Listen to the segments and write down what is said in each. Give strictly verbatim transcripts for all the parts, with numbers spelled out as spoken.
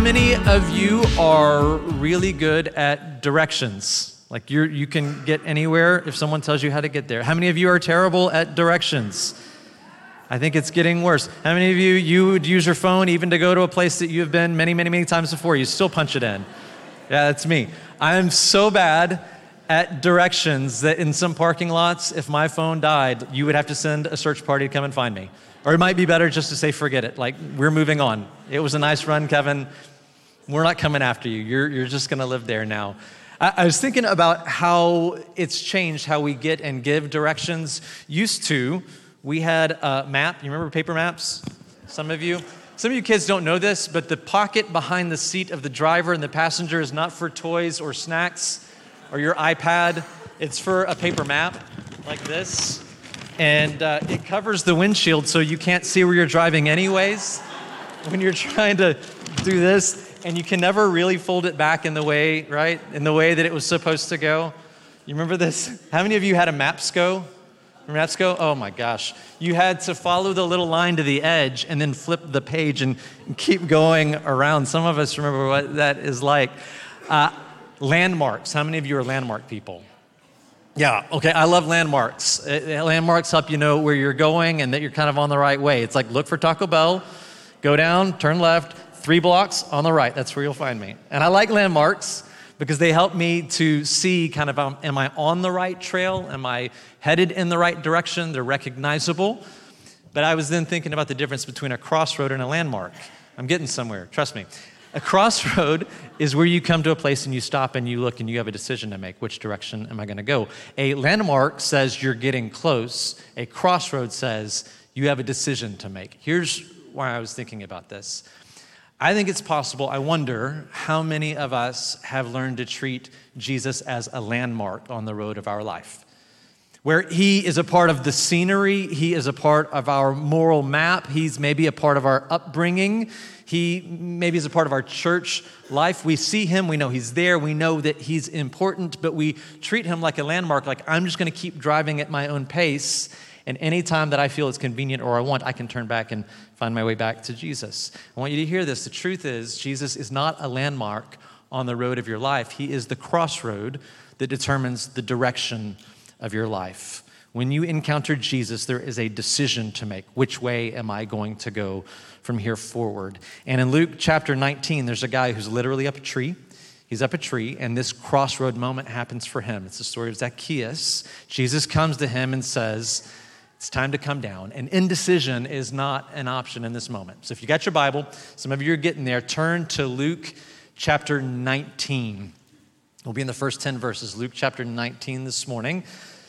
many of you are really good at directions? Like you you can get anywhere if someone tells you how to get there. How many of you are terrible at directions? I think it's getting worse. How many of you, you would use your phone even to go to a place that you've been many, many, many times before? You still punch it in. Yeah, that's me. I am so bad at directions that in some parking lots, if my phone died, you would have to send a search party to come and find me. Or it might be better just to say, forget it. Like, we're moving on. It was a nice run, Kevin. We're not coming after you. You're, you're just going to live there now. I, I was thinking about how it's changed how we get and give directions. Used to, we had a map. You remember paper maps? Some of you? Some of you kids don't know this, but the pocket behind the seat of the driver and the passenger is not for toys or snacks or your iPad. It's for a paper map like this. And uh, it covers the windshield so you can't see where you're driving anyways when you're trying to do this. And you can never really fold it back in the way, right? In the way that it was supposed to go. You remember this? How many of you had a Mapsco? Remember Mapsco? Oh my gosh. You had to follow the little line to the edge and then flip the page and keep going around. Some of us remember what that is like. Uh, landmarks. How many of you are landmark people? Yeah, okay, I love landmarks. Uh, landmarks help you know where you're going and that you're kind of on the right way. It's like, look for Taco Bell, go down, turn left, three blocks on the right. That's where you'll find me. And I like landmarks because they help me to see kind of, um, am I on the right trail? Am I headed in the right direction? They're recognizable. But I was then thinking about the difference between a crossroad and a landmark. I'm getting somewhere, trust me. A crossroad is where you come to a place and you stop and you look and you have a decision to make. Which direction am I going to go? A landmark says you're getting close. A crossroad says you have a decision to make. Here's why I was thinking about this. I think it's possible, I wonder how many of us have learned to treat Jesus as a landmark on the road of our life, where he is a part of the scenery, he is a part of our moral map, he's maybe a part of our upbringing, he maybe is a part of our church life. We see him, we know he's there, we know that he's important, but we treat him like a landmark, like I'm just gonna keep driving at my own pace, and anytime that I feel it's convenient or I want, I can turn back and find my way back to Jesus. I want you to hear this. The truth is, Jesus is not a landmark on the road of your life. He is the crossroad that determines the direction of your life. When you encounter Jesus, there is a decision to make. Which way am I going to go from here forward? And in Luke chapter nineteen, there's a guy who's literally up a tree. He's up a tree, and this crossroad moment happens for him. It's the story of Zacchaeus. Jesus comes to him and says, it's time to come down. And indecision is not an option in this moment. So if you got your Bible, some of you are getting there, turn to Luke chapter nineteen. We'll be in the first ten verses. Luke chapter nineteen this morning.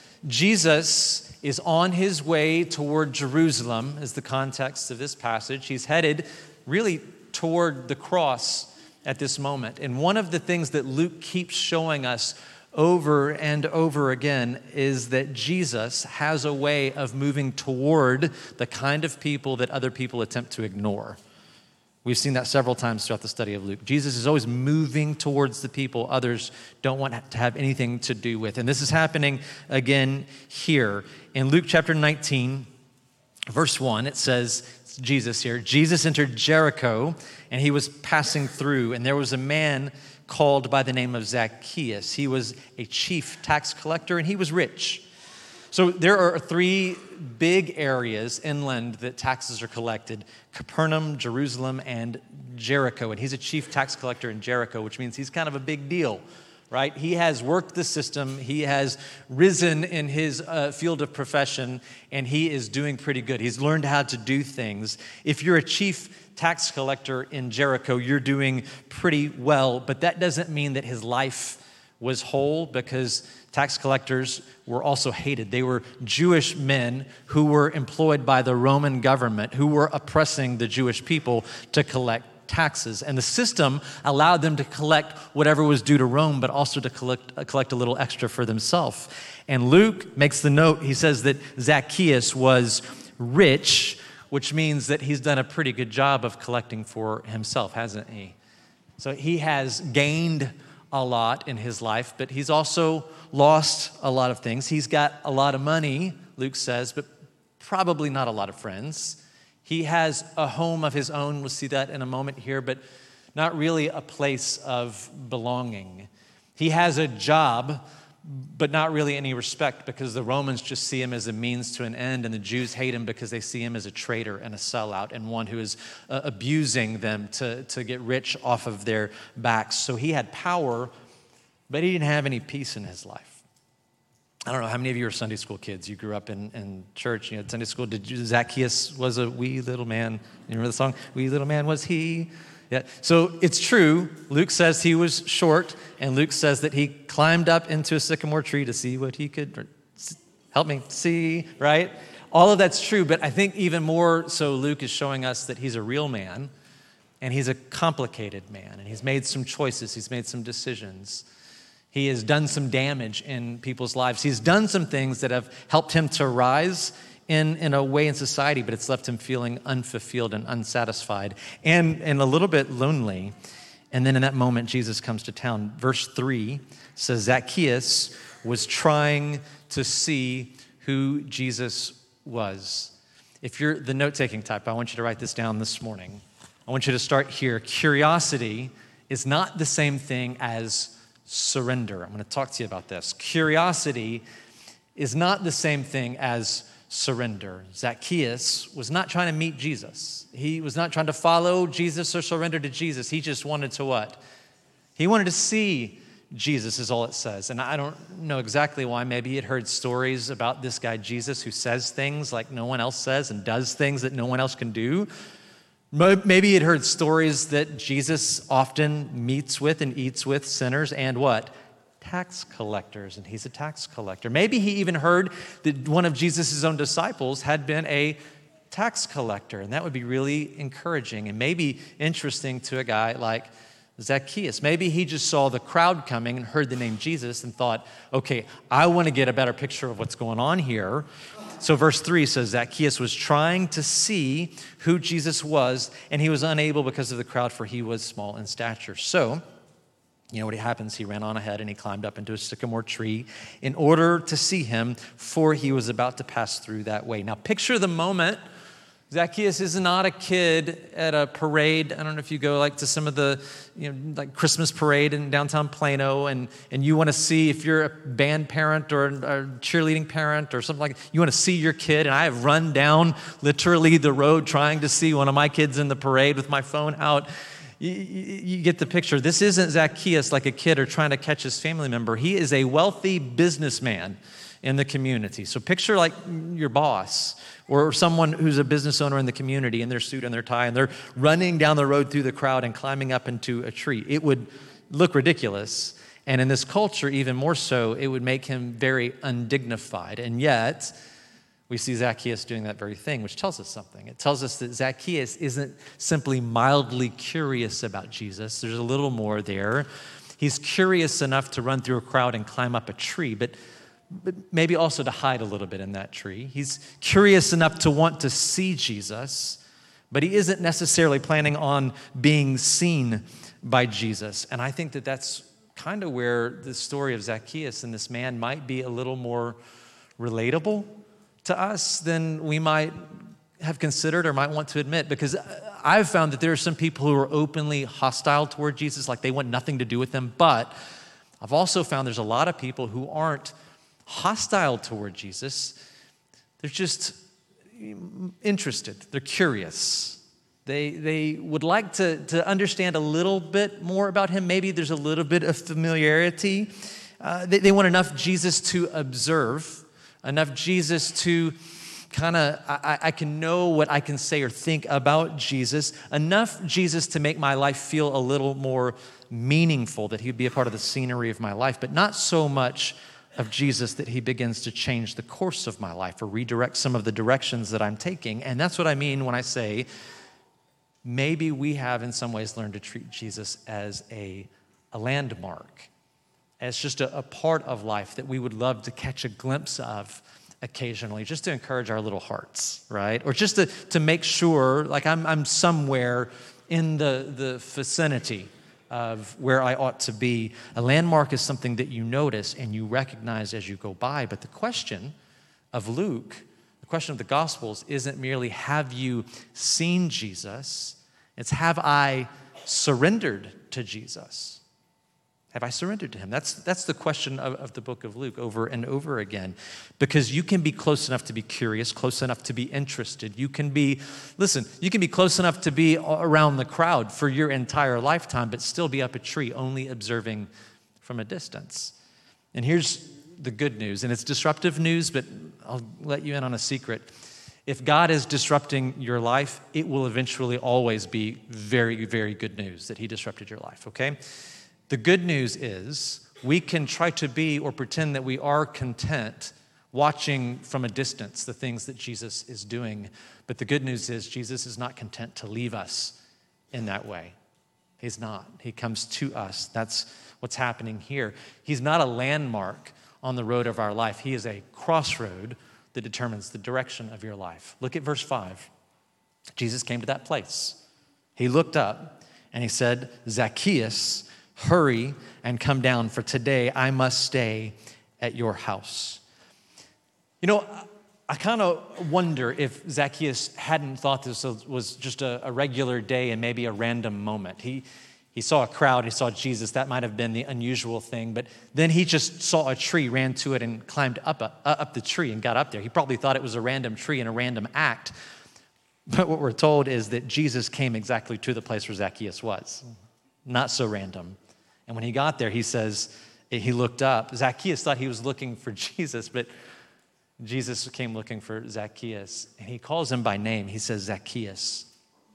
Jesus is on his way toward Jerusalem, is the context of this passage. He's headed really toward the cross at this moment. And one of the things that Luke keeps showing us over and over again is that Jesus has a way of moving toward the kind of people that other people attempt to ignore. We've seen that several times throughout the study of Luke. Jesus is always moving towards the people others don't want to have anything to do with. And this is happening again here. In Luke chapter nineteen, verse one, it says, it's Jesus here, Jesus entered Jericho and he was passing through, and there was a man called by the name of Zacchaeus. He was a chief tax collector and he was rich. So there are three big areas inland that taxes are collected: Capernaum, Jerusalem, and Jericho. And he's a chief tax collector in Jericho, which means he's kind of a big deal, right? He has worked the system, he has risen in his uh, field of profession, and he is doing pretty good. He's learned how to do things. If you're a chief tax collector in Jericho, you're doing pretty well, but that doesn't mean that his life was whole, because tax collectors were also hated. They were Jewish men who were employed by the Roman government, who were oppressing the Jewish people to collect taxes. And the system allowed them to collect whatever was due to Rome, but also to collect, uh, collect a little extra for themselves. And Luke makes the note, he says that Zacchaeus was rich, which means that he's done a pretty good job of collecting for himself, hasn't he? So he has gained a lot in his life, but he's also lost a lot of things. He's got a lot of money, Luke says, but probably not a lot of friends. He has a home of his own. We'll see that in a moment here, but not really a place of belonging. He has a job, but not really any respect, because the Romans just see him as a means to an end, and the Jews hate him because they see him as a traitor and a sellout and one who is uh, abusing them to, to get rich off of their backs. So he had power, but he didn't have any peace in his life. I don't know, how many of you are Sunday school kids? You grew up in, in church, you know, Sunday school. Did you, Zacchaeus was a wee little man. You remember the song? Wee little man was he. Yeah. So it's true. Luke says he was short, and Luke says that he climbed up into a sycamore tree to see what he could, help me, see, right? All of that's true, but I think even more so Luke is showing us that he's a real man, and he's a complicated man, and he's made some choices, he's made some decisions. He has done some damage in people's lives. He's done some things that have helped him to rise in, in a way in society, but it's left him feeling unfulfilled and unsatisfied and, and a little bit lonely. And then in that moment, Jesus comes to town. Verse three says, Zacchaeus was trying to see who Jesus was. If you're the note-taking type, I want you to write this down this morning. I want you to start here. Curiosity is not the same thing as surrender. I'm going to talk to you about this. Curiosity is not the same thing as surrender. Zacchaeus was not trying to meet Jesus. He was not trying to follow Jesus or surrender to Jesus. He just wanted to what? He wanted to see Jesus, is all it says. And I don't know exactly why. Maybe he had heard stories about this guy Jesus who says things like no one else says and does things that no one else can do. Maybe he'd heard stories that Jesus often meets with and eats with sinners and what? Tax collectors, and he's a tax collector. Maybe he even heard that one of Jesus' own disciples had been a tax collector, and that would be really encouraging and maybe interesting to a guy like Zacchaeus. Maybe he just saw the crowd coming and heard the name Jesus and thought, okay, I want to get a better picture of what's going on here. So verse three says, Zacchaeus was trying to see who Jesus was, and he was unable because of the crowd, for he was small in stature. So, you know what happens? He ran on ahead and he climbed up into a sycamore tree in order to see him, for he was about to pass through that way. Now picture the moment. Zacchaeus is not a kid at a parade. I don't know if you go like to some of the, you know, like Christmas parade in downtown Plano, and, and you want to see if you're a band parent or a cheerleading parent or something like that, you want to see your kid. And I have run down literally the road trying to see one of my kids in the parade with my phone out. You, you, you get the picture. This isn't Zacchaeus like a kid or trying to catch his family member. He is a wealthy businessman in the community. So picture like your boss or someone who's a business owner in the community in their suit and their tie, and they're running down the road through the crowd and climbing up into a tree. It would look ridiculous. And in this culture, even more so, it would make him very undignified. And yet, we see Zacchaeus doing that very thing, which tells us something. It tells us that Zacchaeus isn't simply mildly curious about Jesus. There's a little more there. He's curious enough to run through a crowd and climb up a tree, but but maybe also to hide a little bit in that tree. He's curious enough to want to see Jesus, but he isn't necessarily planning on being seen by Jesus. And I think that that's kind of where the story of Zacchaeus and this man might be a little more relatable to us than we might have considered or might want to admit, because I've found that there are some people who are openly hostile toward Jesus, like they want nothing to do with him, but I've also found there's a lot of people who aren't hostile toward Jesus. They're just interested. They're curious. They they would like to, to understand a little bit more about him. Maybe there's a little bit of familiarity. Uh, they, they want enough Jesus to observe, enough Jesus to kind of, I, I can know what I can say or think about Jesus, enough Jesus to make my life feel a little more meaningful, that he'd be a part of the scenery of my life, but not so much of Jesus that he begins to change the course of my life or redirect some of the directions that I'm taking. And that's what I mean when I say maybe we have in some ways learned to treat Jesus as a, a landmark, as just a, a part of life that we would love to catch a glimpse of occasionally, just to encourage our little hearts, right? Or just to, to make sure, like I'm, I'm somewhere in the, the vicinity of where I ought to be. A landmark is something that you notice and you recognize as you go by. But the question of Luke, the question of the Gospels, isn't merely have you seen Jesus? It's have I surrendered to Jesus? Have I surrendered to him? That's, that's the question of, of the book of Luke over and over again. Because you can be close enough to be curious, close enough to be interested. You can be, listen, you can be close enough to be around the crowd for your entire lifetime, but still be up a tree, only observing from a distance. And here's the good news, and it's disruptive news, but I'll let you in on a secret. If God is disrupting your life, it will eventually always be very, very good news that he disrupted your life, okay? The good news is we can try to be or pretend that we are content watching from a distance the things that Jesus is doing. But the good news is Jesus is not content to leave us in that way. He's not. He comes to us. That's what's happening here. He's not a landmark on the road of our life. He is a crossroad that determines the direction of your life. Look at verse five. Jesus came to that place. He looked up and he said, Zacchaeus, hurry and come down, for today I must stay at your house. You know, I kind of wonder if Zacchaeus hadn't thought this was just a, a regular day and maybe a random moment. He, he saw a crowd, he saw Jesus. That might have been the unusual thing, but then he just saw a tree, ran to it, and climbed up, a, up the tree and got up there. He probably thought it was a random tree and a random act. But what we're told is that Jesus came exactly to the place where Zacchaeus was. Not so random. And when he got there, he says, he looked up. Zacchaeus thought he was looking for Jesus, but Jesus came looking for Zacchaeus. And he calls him by name. He says, Zacchaeus.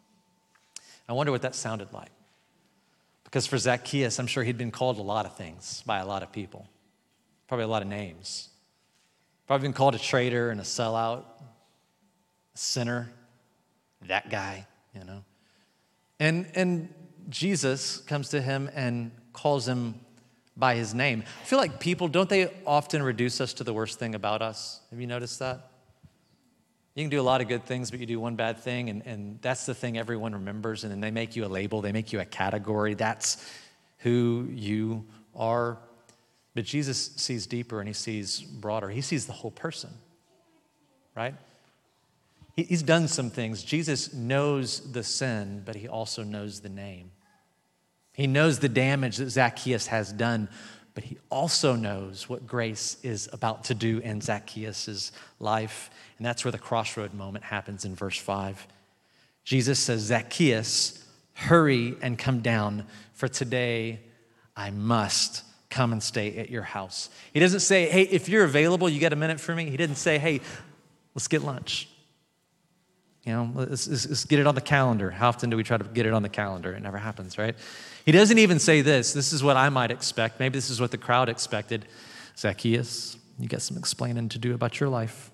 I wonder what that sounded like. Because for Zacchaeus, I'm sure he'd been called a lot of things by a lot of people. Probably a lot of names. Probably been called a traitor and a sellout, a sinner, that guy, you know. And, and Jesus comes to him and calls him by his name. I feel like people, don't they often reduce us to the worst thing about us? Have you noticed that? You can do a lot of good things, but you do one bad thing, and, and that's the thing everyone remembers, and then they make you a label, they make you a category. That's who you are. But Jesus sees deeper and he sees broader. He sees the whole person, right? He, he's done some things. Jesus knows the sin, but he also knows the name. He knows the damage that Zacchaeus has done, but he also knows what grace is about to do in Zacchaeus' life. And that's where the crossroad moment happens in verse five. Jesus says, Zacchaeus, hurry and come down, for today I must come and stay at your house. He doesn't say, hey, if you're available, you got a minute for me? He didn't say, hey, let's get lunch. You know, let's, let's, let's get it on the calendar. How often do we try to get it on the calendar? It never happens, right? He doesn't even say this. This is what I might expect. Maybe this is what the crowd expected. Zacchaeus, you got some explaining to do about your life.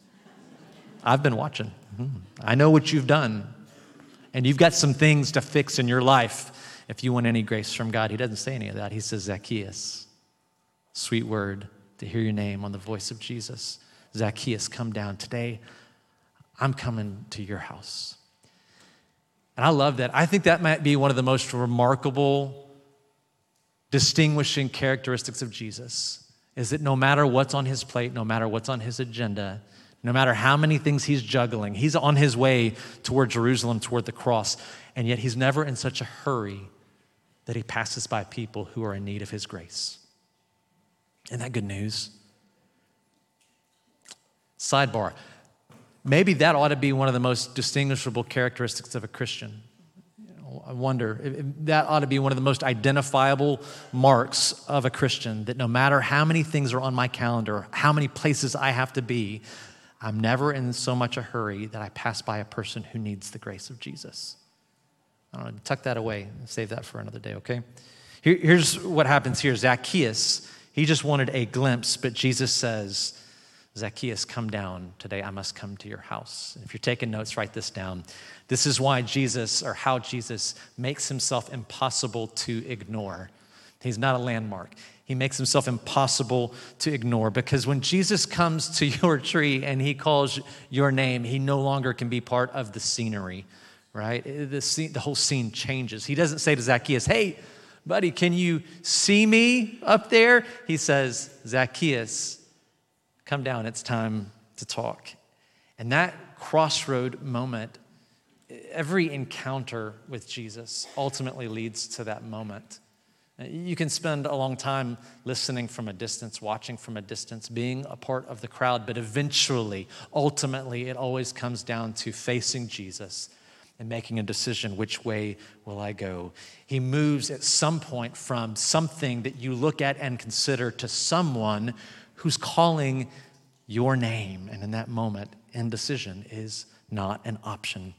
I've been watching. I know what you've done. And you've got some things to fix in your life if you want any grace from God. He doesn't say any of that. He says, Zacchaeus, sweet word to hear your name on the voice of Jesus. Zacchaeus, come down today. I'm coming to your house. And I love that. I think that might be one of the most remarkable, distinguishing characteristics of Jesus, is that no matter what's on his plate, no matter what's on his agenda, no matter how many things he's juggling, he's on his way toward Jerusalem, toward the cross, and yet he's never in such a hurry that he passes by people who are in need of his grace. Isn't that good news? Sidebar. Maybe that ought to be one of the most distinguishable characteristics of a Christian. You know, I wonder, if that ought to be one of the most identifiable marks of a Christian, that no matter how many things are on my calendar, how many places I have to be, I'm never in so much a hurry that I pass by a person who needs the grace of Jesus. I don't know, tuck that away and save that for another day, okay? Here, here's what happens here. Zacchaeus, he just wanted a glimpse, but Jesus says, Zacchaeus, come down. Today I must come to your house. And if you're taking notes, write this down. This is why Jesus, or how Jesus, makes himself impossible to ignore. He's not a landmark. He makes himself impossible to ignore, because when Jesus comes to your tree and he calls your name, he no longer can be part of the scenery, right? The, scene, the whole scene changes. He doesn't say to Zacchaeus, hey, buddy, can you see me up there? He says, Zacchaeus, come down, it's time to talk. And that crossroad moment every encounter with Jesus ultimately leads to that moment. You can spend a long time listening from a distance, watching from a distance, being a part of the crowd, but eventually, ultimately, it always comes down to facing Jesus and making a decision, which way will I go? He moves at some point from something that you look at and consider to someone who's calling your name. And in that moment, indecision is not an option.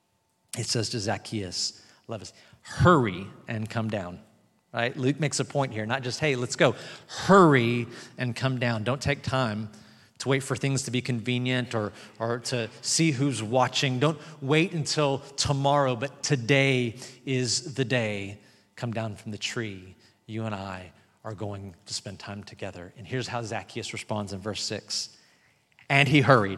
It says to Zacchaeus, love us, hurry and come down. Right? Luke makes a point here, not just, hey, let's go. Hurry and come down. Don't take time to wait for things to be convenient or, or to see who's watching. Don't wait until tomorrow, but today is the day. Come down from the tree. You and I are going to spend time together. And here's how Zacchaeus responds in verse six. And he hurried.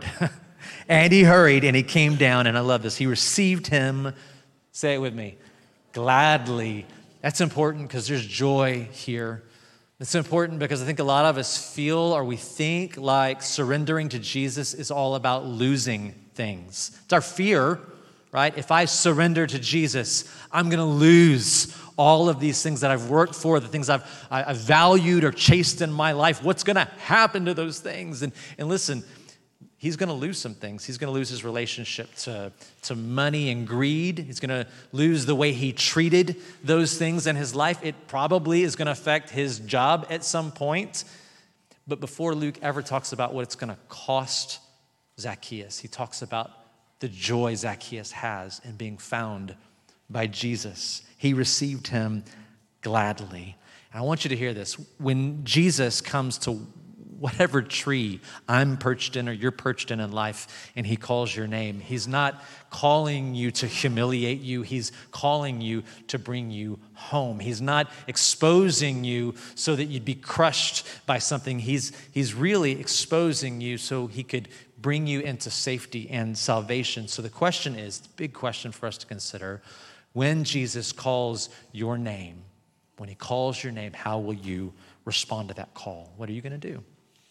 and he hurried and he came down, and I love this. He received him, say it with me, gladly. That's important because there's joy here. It's important because I think a lot of us feel or we think like surrendering to Jesus is all about losing things. It's our fear, right? If I surrender to Jesus, I'm going to lose all of these things that I've worked for, the things I've, I've valued or chased in my life. What's going to happen to those things? And, and listen, he's going to lose some things. He's going to lose his relationship to, to money and greed. He's going to lose the way he treated those things in his life. It probably is going to affect his job at some point. But before Luke ever talks about what it's going to cost Zacchaeus, he talks about the joy Zacchaeus has in being found by Jesus. He received him gladly. And I want you to hear this. When Jesus comes to whatever tree I'm perched in or you're perched in in life, and he calls your name, he's not calling you to humiliate you. He's calling you to bring you home. He's not exposing you so that you'd be crushed by something. He's, he's really exposing you so he could bring you into safety and salvation. So the question is, the big question for us to consider, when Jesus calls your name, when he calls your name, how will you respond to that call? What are you going to do?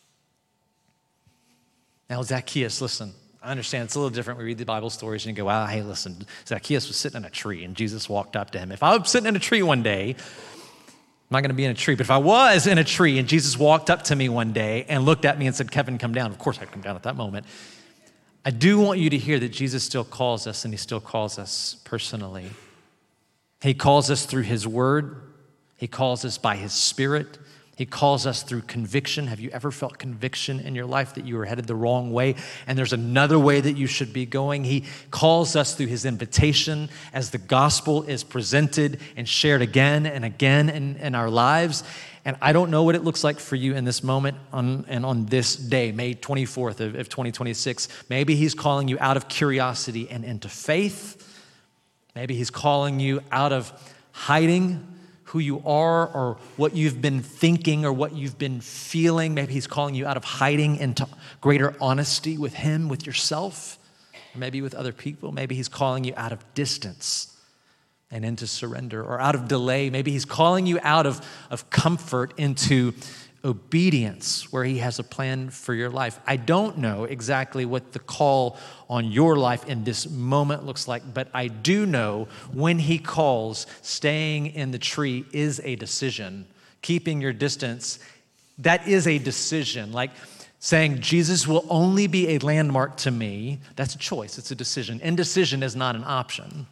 Now, Zacchaeus, listen, I understand it's a little different. We read the Bible stories and you go, wow, hey, listen, Zacchaeus was sitting in a tree and Jesus walked up to him. If I was sitting in a tree one day, I'm not going to be in a tree, but if I was in a tree and Jesus walked up to me one day and looked at me and said, Kevin, come down, of course I'd come down at that moment. I do want you to hear that Jesus still calls us, and he still calls us personally. He calls us through his word. He calls us by his Spirit. He calls us through conviction. Have you ever felt conviction in your life that you were headed the wrong way and there's another way that you should be going? He calls us through his invitation as the gospel is presented and shared again and again in, in our lives. And I don't know what it looks like for you in this moment on, and on this day, May twenty-fourth of, of twenty twenty-six. Maybe he's calling you out of curiosity and into faith. Maybe he's calling you out of hiding who you are or what you've been thinking or what you've been feeling. Maybe he's calling you out of hiding into greater honesty with him, with yourself, or maybe with other people. Maybe he's calling you out of distance and into surrender, or out of delay. Maybe he's calling you out of, of comfort into obedience, where he has a plan for your life. I don't know exactly what the call on your life in this moment looks like, but I do know when he calls, staying in the tree is a decision. Keeping your distance, that is a decision. Like saying Jesus will only be a landmark to me, that's a choice, it's a decision. Indecision is not an option.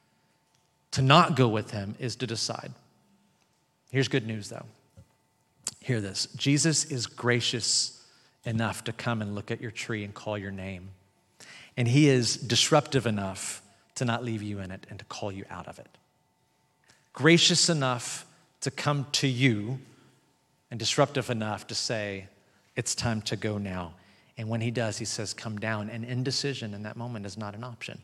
To not go with him is to decide. Here's good news though. Hear this. Jesus is gracious enough to come and look at your tree and call your name. And he is disruptive enough to not leave you in it and to call you out of it. Gracious enough to come to you and disruptive enough to say, it's time to go now. And when he does, he says, come down. And indecision in that moment is not an option.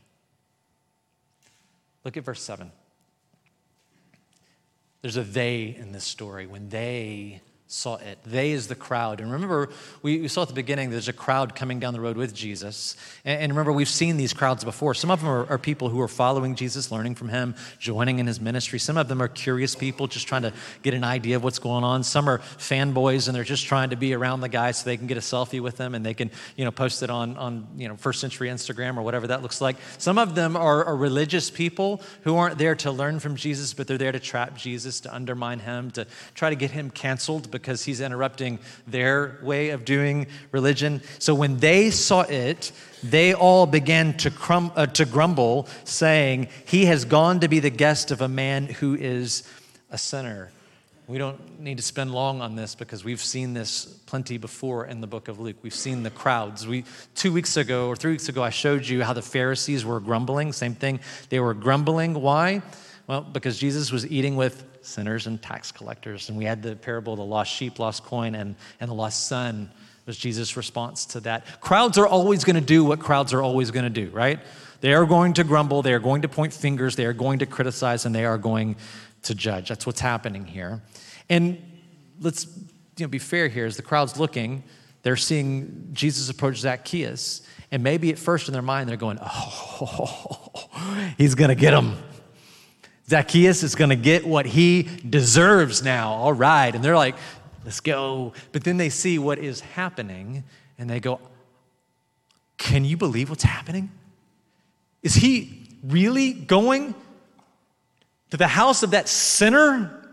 Look at verse seven. There's a they in this story. When they saw it. They is the crowd. And remember, we, we saw at the beginning, there's a crowd coming down the road with Jesus. And, and remember, we've seen these crowds before. Some of them are, are people who are following Jesus, learning from him, joining in his ministry. Some of them are curious people just trying to get an idea of what's going on. Some are fanboys, and they're just trying to be around the guy so they can get a selfie with them and they can, you know, post it on, on you know, first century Instagram or whatever that looks like. Some of them are, are religious people who aren't there to learn from Jesus, but they're there to trap Jesus, to undermine him, to try to get him canceled because he's interrupting their way of doing religion. So when they saw it, they all began to crum- uh, to grumble, saying, he has gone to be the guest of a man who is a sinner. We don't need to spend long on this because we've seen this plenty before in the book of Luke. We've seen the crowds. We two weeks ago or three weeks ago, I showed you how the Pharisees were grumbling. Same thing. They were grumbling. Why? Well, because Jesus was eating with sinners and tax collectors. And we had the parable of the lost sheep, lost coin, and, and the lost son was Jesus' response to that. Crowds are always going to do what crowds are always going to do, right? They are going to grumble. They are going to point fingers. They are going to criticize, and they are going to judge. That's what's happening here. And let's you know, be fair here. As the crowd's looking, they're seeing Jesus approach Zacchaeus. And maybe at first in their mind, they're going, oh, he's going to get him. Zacchaeus is going to get what he deserves now. All right. And they're like, let's go. But then they see what is happening and they go, can you believe what's happening? Is he really going to the house of that sinner?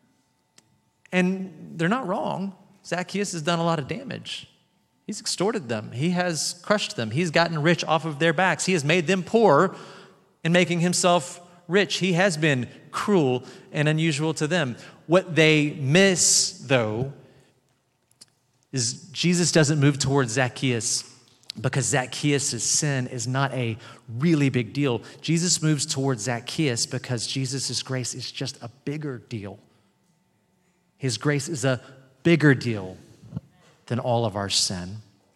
And they're not wrong. Zacchaeus has done a lot of damage. He's extorted them. He has crushed them. He's gotten rich off of their backs. He has made them poor in making himself rich. He has been cruel and unusual to them. What they miss, though, is Jesus doesn't move towards Zacchaeus because Zacchaeus' sin is not a really big deal. Jesus moves towards Zacchaeus because Jesus' grace is just a bigger deal. His grace is a bigger deal than all of our sin.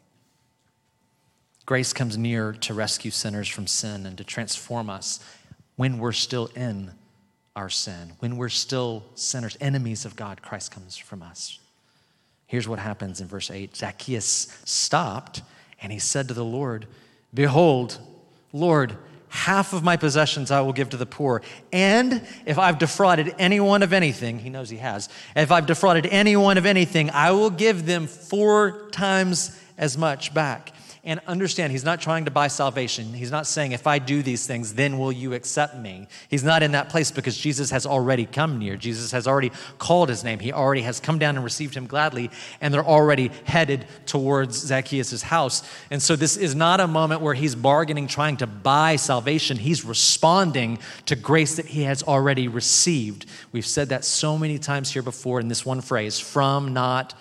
Grace comes near to rescue sinners from sin and to transform us when we're still in our sin, when we're still sinners, enemies of God. Christ comes from us. Here's what happens in verse eight. Zacchaeus stopped and he said to the Lord, behold, Lord, half of my possessions I will give to the poor. And if I've defrauded anyone of anything, he knows he has, if I've defrauded anyone of anything, I will give them four times as much back. And understand, he's not trying to buy salvation. He's not saying, if I do these things, then will you accept me? He's not in that place because Jesus has already come near. Jesus has already called his name. He already has come down and received him gladly, and they're already headed towards Zacchaeus' house. And so this is not a moment where he's bargaining, trying to buy salvation. He's responding to grace that he has already received. We've said that so many times here before in this one phrase, from, not.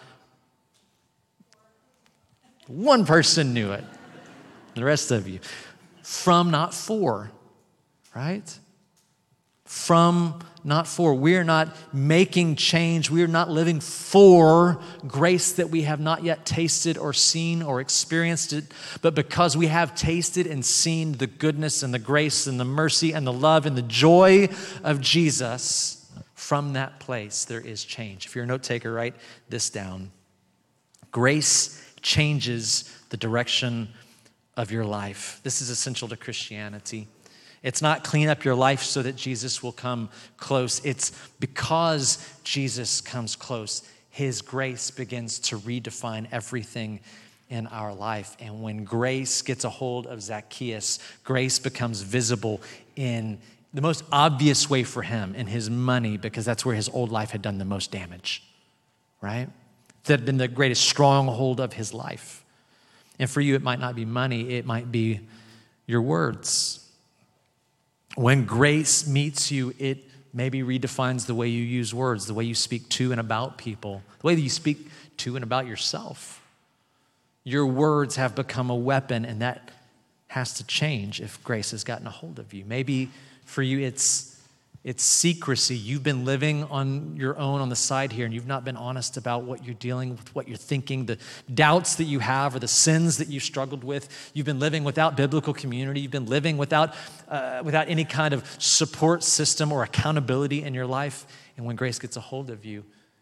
One person knew it. The rest of you. From, not for, right? From, not for. We're not making change. We're not living for grace that we have not yet tasted or seen or experienced it, but because we have tasted and seen the goodness and the grace and the mercy and the love and the joy of Jesus, from that place there is change. If you're a note taker, write this down. Grace changes the direction of your life. This is essential to Christianity. It's not clean up your life so that Jesus will come close. It's because Jesus comes close, his grace begins to redefine everything in our life. And when grace gets a hold of Zacchaeus, grace becomes visible in the most obvious way for him, in his money, because that's where his old life had done the most damage, right? That had been the greatest stronghold of his life. And for you, it might not be money, it might be your words. When grace meets you, it maybe redefines the way you use words, the way you speak to and about people, the way that you speak to and about yourself. Your words have become a weapon, and that has to change if grace has gotten a hold of you. Maybe for you, it's It's secrecy. You've been living on your own on the side here, and you've not been honest about what you're dealing with, what you're thinking, the doubts that you have or the sins that you've struggled with. You've been living without biblical community. You've been living without, uh, without any kind of support system or accountability in your life. And when grace gets a hold of you,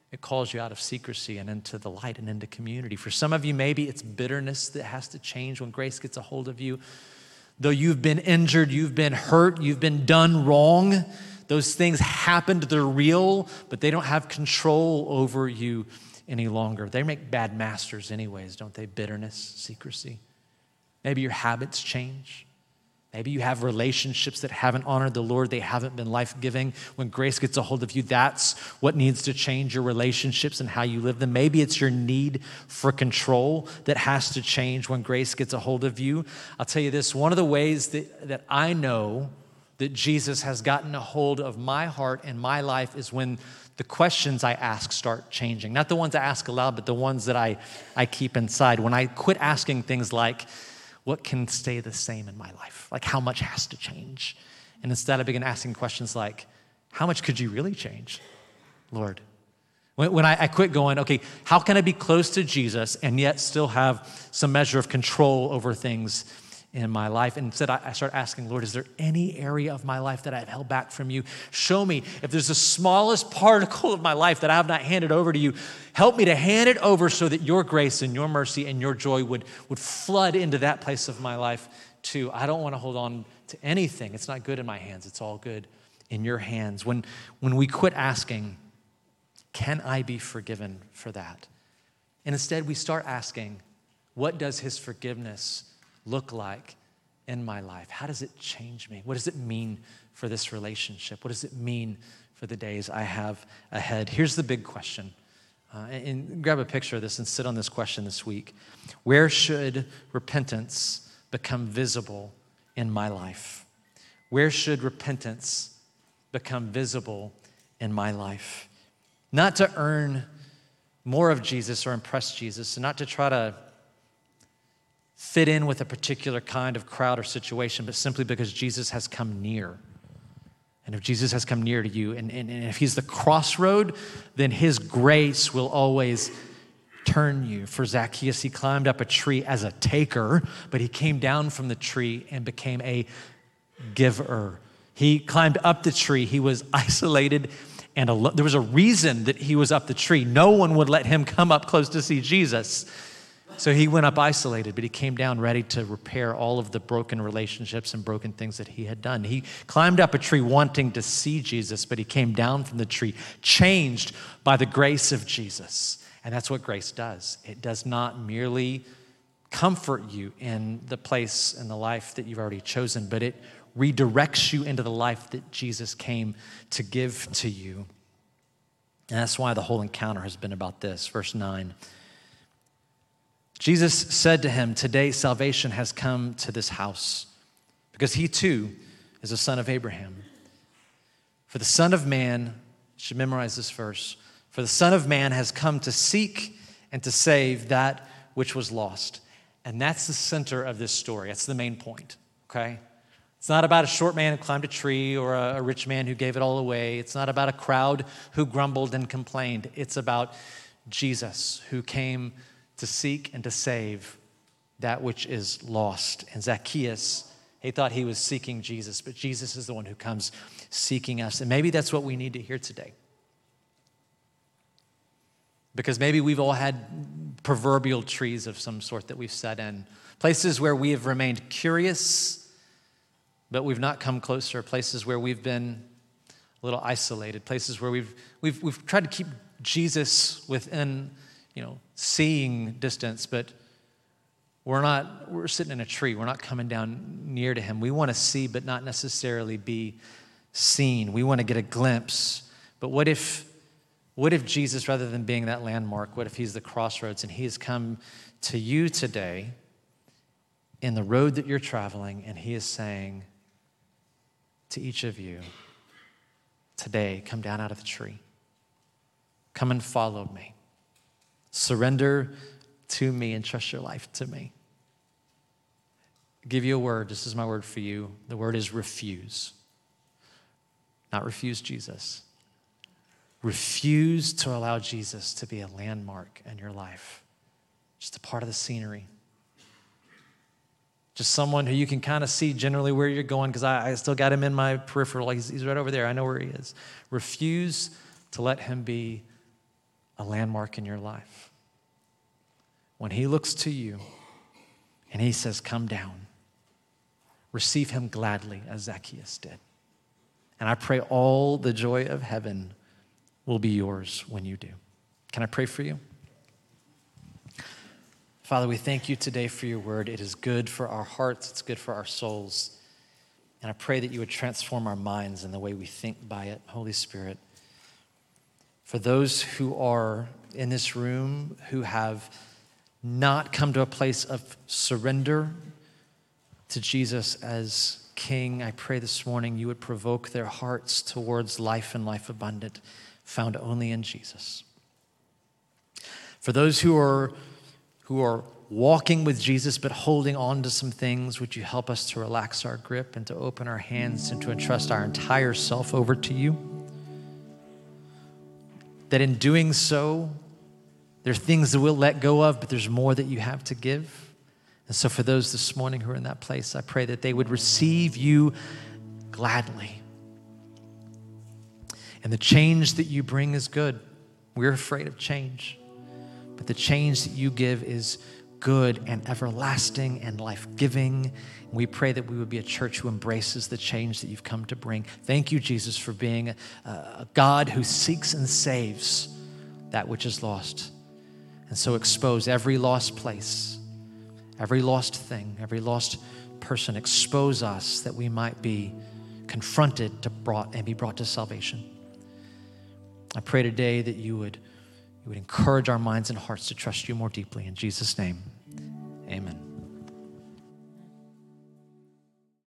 It calls you out of secrecy and into the light and into community. For some of you, maybe it's bitterness that has to change when grace gets a hold of you. Though you've been injured, you've been hurt, you've been done wrong, those things happened, they're real, but they don't have control over you any longer. They make bad masters anyways, don't they? Bitterness, secrecy. Maybe your habits change. Maybe you have relationships that haven't honored the Lord. They haven't been life-giving. When grace gets a hold of you, that's what needs to change your relationships and how you live them. Maybe it's your need for control that has to change when grace gets a hold of you. I'll tell you this, one of the ways that, that I know that Jesus has gotten a hold of my heart and my life is when the questions I ask start changing. Not the ones I ask aloud, but the ones that I, I keep inside. When I quit asking things like, what can stay the same in my life? Like, how much has to change? And instead, I begin asking questions like, how much could you really change, Lord? When, when I, I quit going, okay, how can I be close to Jesus and yet still have some measure of control over things in my life? And instead, I, I start asking, Lord, is there any area of my life that I've held back from you? Show me if there's the smallest particle of my life that I have not handed over to you. Help me to hand it over so that your grace and your mercy and your joy would, would flood into that place of my life too. I don't want to hold on to anything. It's not good in my hands. It's all good in your hands. When, when we quit asking, can I be forgiven for that? And instead, we start asking, what does his forgiveness look like in my life? How does it change me? What does it mean for this relationship? What does it mean for the days I have ahead? Here's the big question. Uh, and grab a picture of this and sit on this question this week. Where should repentance become visible in my life? Where should repentance become visible in my life? Not to earn more of Jesus or impress Jesus, and not to try to fit in with a particular kind of crowd or situation, but simply because Jesus has come near. And if Jesus has come near to you, and, and, and if he's the crossroad, then his grace will always turn you. For Zacchaeus, he climbed up a tree as a taker, but he came down from the tree and became a giver. He climbed up the tree. He was isolated, and alone. There was a reason that he was up the tree. No one would let him come up close to see Jesus. So he went up isolated, but he came down ready to repair all of the broken relationships and broken things that he had done. He climbed up a tree wanting to see Jesus, but he came down from the tree changed by the grace of Jesus. And that's what grace does. It does not merely comfort you in the place and the life that you've already chosen, but it redirects you into the life that Jesus came to give to you. And that's why the whole encounter has been about this. Verse nine. Jesus said to him, today salvation has come to this house, because he too is a son of Abraham. For the Son of Man, you should memorize this verse, for the Son of Man has come to seek and to save that which was lost. And that's the center of this story. That's the main point, okay? It's not about a short man who climbed a tree or a, a rich man who gave it all away. It's not about a crowd who grumbled and complained. It's about Jesus who came to seek and to save that which is lost. And Zacchaeus, he thought he was seeking Jesus, but Jesus is the one who comes seeking us. And maybe that's what we need to hear today. Because maybe we've all had proverbial trees of some sort that we've sat in, places where we have remained curious, but we've not come closer, places where we've been a little isolated, places where we've we've we've tried to keep Jesus within, you know, seeing distance, but we're not, we're sitting in a tree. We're not coming down near to him. We want to see, but not necessarily be seen. We want to get a glimpse. But what if, what if Jesus, rather than being that landmark, what if he's the crossroads and he has come to you today in the road that you're traveling, and he is saying to each of you, today, come down out of the tree. Come and follow me. Surrender to me and trust your life to me. I'll give you a word. This is my word for you. The word is refuse. Not refuse Jesus. Refuse to allow Jesus to be a landmark in your life. Just a part of the scenery. Just someone who you can kind of see generally where you're going, because I, I still got him in my peripheral. He's, he's right over there. I know where he is. Refuse to let him be a landmark in your life. When he looks to you and he says, come down, receive him gladly as Zacchaeus did. And I pray all the joy of heaven will be yours when you do. Can I pray for you? Father, we thank you today for your word. It is good for our hearts. It's good for our souls. And I pray that you would transform our minds and the way we think by it, Holy Spirit. For those who are in this room who have not come to a place of surrender to Jesus as King, I pray this morning you would provoke their hearts towards life and life abundant, found only in Jesus. For those who are who are walking with Jesus but holding on to some things, would you help us to relax our grip and to open our hands and to entrust our entire self over to you? That in doing so, there are things that we'll let go of, but there's more that you have to give. And so for those this morning who are in that place, I pray that they would receive you gladly. And the change that you bring is good. We're afraid of change. But the change that you give is good and everlasting and life-giving. And we pray that we would be a church who embraces the change that you've come to bring. Thank you, Jesus, for being a, a God who seeks and saves that which is lost. And so expose every lost place, every lost thing, every lost person. Expose us that we might be confronted to brought and be brought to salvation. I pray today that you would You would encourage our minds and hearts to trust you more deeply. In Jesus' name, amen.